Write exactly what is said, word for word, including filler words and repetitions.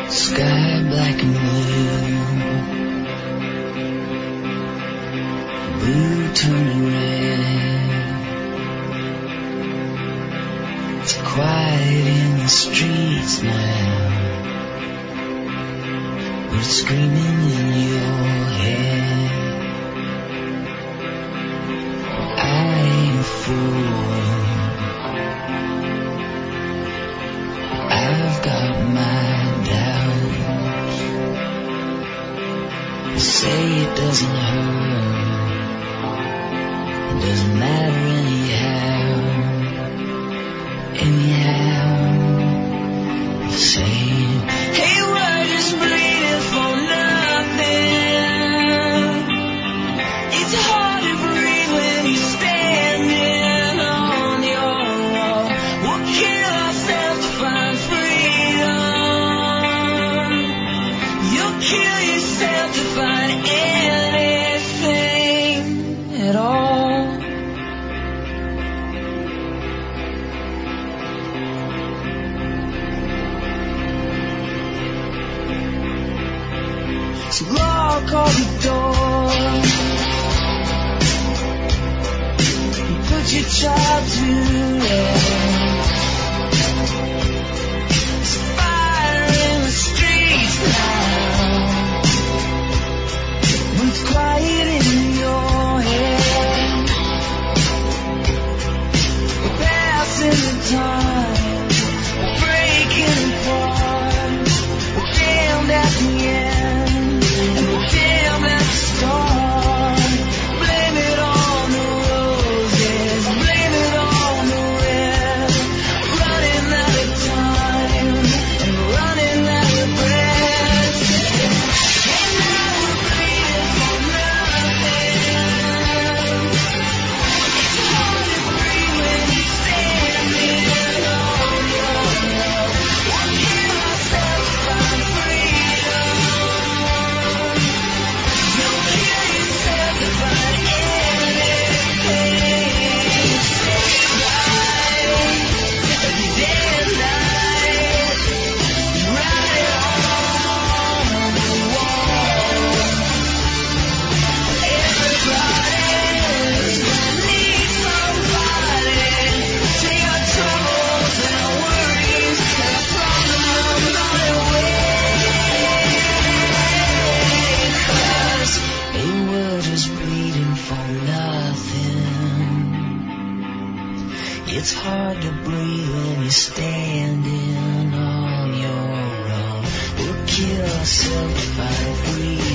Sky black and blue, blue turning red. It's quiet in the streets now, but it's screaming in your head. I ain't a fool, I've got my doubts. You say it doesn't hurt, it doesn't matter anyhow. Anyhow, the same. Hey, we're just bleeding for nothing. It's hard to breathe when you're standing on your wall. We'll kill ourselves to find freedom. You'll kill yourself to find anything at all. So lock all the doors and put your child to rest. There's fire in the streets now, when it's quiet in your head. We're passing the time, we're breaking apart, we're damned at the end. Damn at the start. Blame it on the roses, blame it on the red. Running out of time and running out of breath. And now we're bleeding for nothing. It's hard to breathe when you're standing on your own. We'll kill ourselves to find freedom. It's hard to breathe when you're standing on your own. We'll kill ourselves to find freedom.